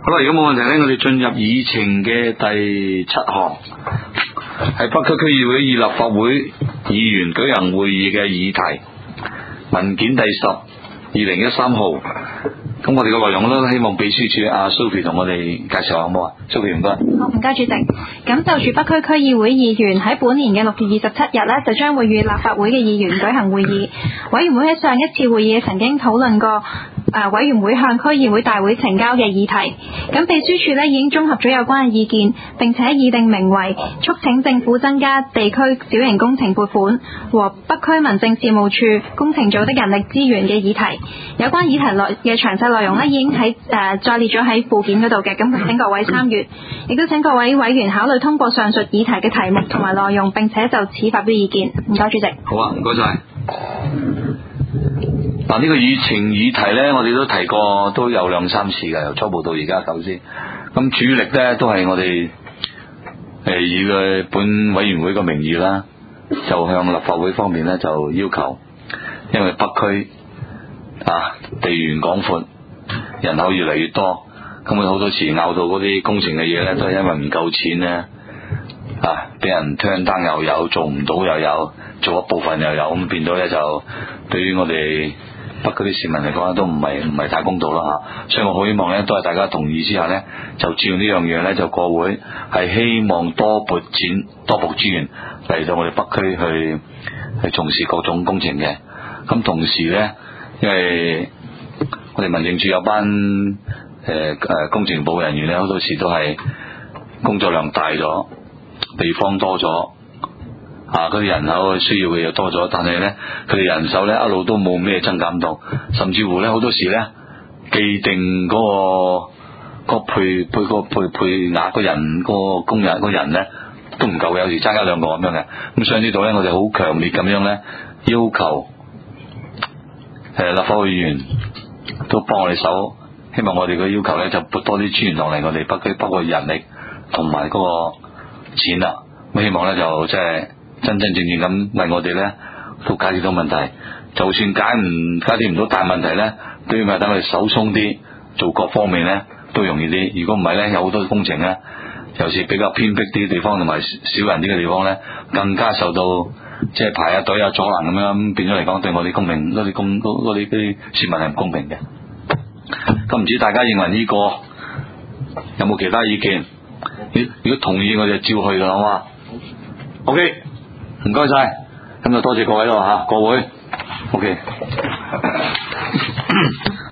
好啦，如果冇問題咧，我哋進入議程嘅第7項，係北區區議會以立法會議員舉行會議嘅議題，文件第10/2013號。咁我哋嘅內容都希望秘書處阿 Sophie 同我哋介紹下好唔好啊 ？Sophie 唔該。 好，唔該主席。咁就住北區區議會議員喺本年嘅6月27日呢，就將會與立法會嘅議員舉行會議。委員會喺上一次會議曾經討論過委員會向區議會大會呈交嘅議題。咁秘書處呢已經綜合咗有關嘅意見，並且擬定名為促請政府增加地區小型工程撥款和北區民政事務處工程組的人力資源嘅議題。有關議題嘅詳細內容呢已經喺再列咗喺附件嗰度嘅，咁請各位參閱，亦都請各位委員考慮通過上述議題嘅題目同埋內容，並且就此發表意見。唔該主席。 好啊，唔該晒。嗱，呢個議程議題呢，我哋都提過，都有2-3次嘅，由初步到而家首先。咁主力呢，都係我哋以嘅本委員會嘅名義啦，就向立法會方面呢，就要求，因為北區地緣廣闊，人口越嚟越多，咁好多時拗到嗰啲工程嘅嘢呢，都係因為唔夠錢呢，俾人turn down又有，做唔到又有，做一部分又有，咁變咗呢，就對於我哋北區啲市民嚟講都唔係太公道啦吓，所以我好希望呢，都係大家同意之下呢，就照呢樣嘢呢，就過會係希望多撥錢多撥資源嚟到我哋北區去從事各種工程嘅。咁同時呢，因為我哋民政處有班工程部人員呢，好多時都係工作量大咗，地方多咗，嗰啲人口需要嘅又多咗，但係呢，佢哋人手呢一路都冇咩增減到，甚至乎呢，好多時呢，既定嗰個配額個人個工人個人呢都唔夠嘅，有時爭1-2個咁樣嘅。咁所以呢度呢，我哋好強烈咁樣呢，要求立法會議員都幫我哋手，希望我哋嘅要求呢，就撥多啲資源落嚟我哋北區，包括人力同埋嗰個錢啦。咁希望呢，就即係真真正正咁為我哋呢都解決到問題，就算解決唔到大問題呢，都要等我哋手鬆啲，做各方面呢都容易啲。如果唔係呢，有好多工程呢，尤其是比較偏僻啲嘅地方同埋少人啲嘅地方呢，更加受到即係排下隊啊阻攔咁樣，變咗嚟講對我哋公平嗰啲市民係唔公平嘅。咁唔知大家認為呢個有冇其他意見？如果同意我就照去㗎，好嘛？OK， 唔該晒，咁就多謝各位咯吓，各位 OK。